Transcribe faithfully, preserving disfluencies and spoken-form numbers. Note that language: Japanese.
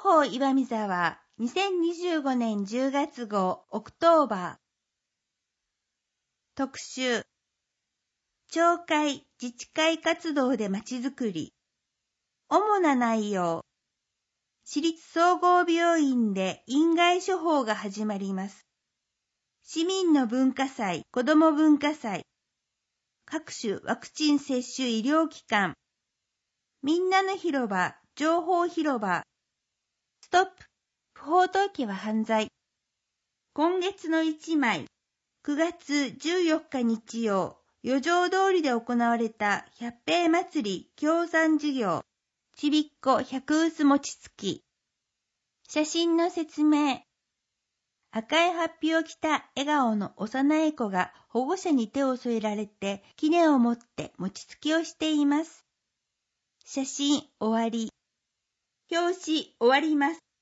報岩見沢にせんにじゅうごねんじゅうがつ号オクトーバー特集町会自治会活動でまちづくり主な内容市立総合病院で院外処方が始まります。市民の文化祭、子ども文化祭各種ワクチン接種医療機関みんなの広場、情報広場ストップ、不法投棄は犯罪今月の一枚くがつじゅうよっか日曜四条通りで行われた百平祭り協賛事業ちびっこ百臼餅つき写真の説明赤いハッピを着た笑顔の幼い子が保護者に手を添えられて杵を持って餅つきをしています。写真終わり。表紙終わります。